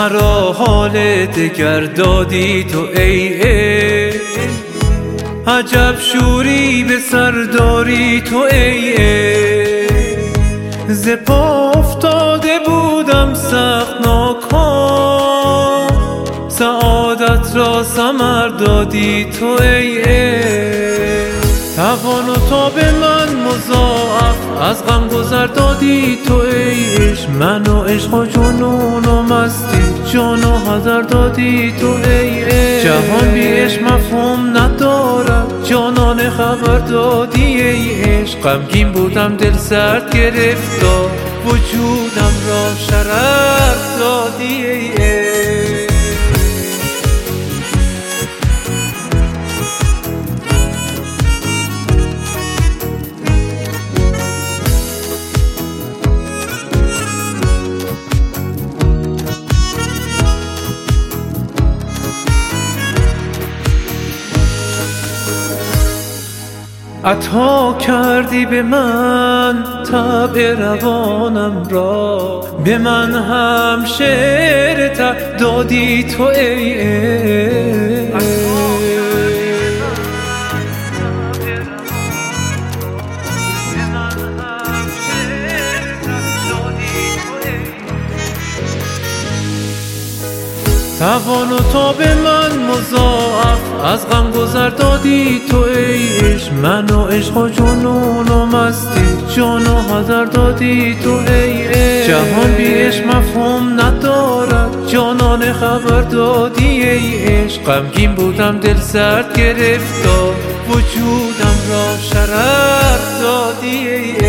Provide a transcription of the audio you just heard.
مرا حال دگر دادی تو ای عشق، عجب شوری به سر داری تو ای عشق. ز پا افتاده بودم سخت ناکام، سعادت را ثمر دادی تو ای عشق. توان و تاب من مضاعف از غم گذر دادی تو ای عشق. من و عشق و جنون و مستی جان و حذر دادی تو ای عشق. جهان بی عشق مفهوم ندارد جانانه خبر دادی ای عشق. غمگین بودم دل سرد گرفتا وجودم را شرر دادی ای عشق. عطا کردی به من طبع روانم را، به من هم شعر دادی تو ای عشق. توان و تاب من مضاعف از غم گذر دادی تو ای عشق. من و عشق و جنون و مستی جان و حذر دادی تو ای عشق. جهان بی عشق مفهوم ندارد جانانه خبر دادی ای عشق. غمگین بودم دل سرد گرفتا وجودم را شرر دادی ای